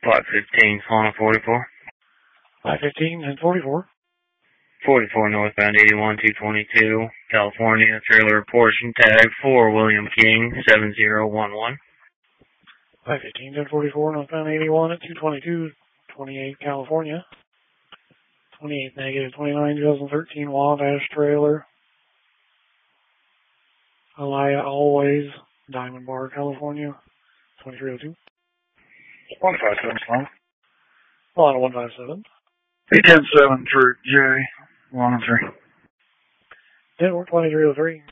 515, Solana 44. 515 and 44. 44 northbound 81 222, California. Trailer portion tag 4 William King 7011. 515 and 44 northbound 81 at 222, 28 California. 28 negative 29 2013 Wabash trailer. Alaya Always, Diamond Bar, California. 2302. 157, Solana. Solana 157. 810-7 for Jerry. 103. Network 2303.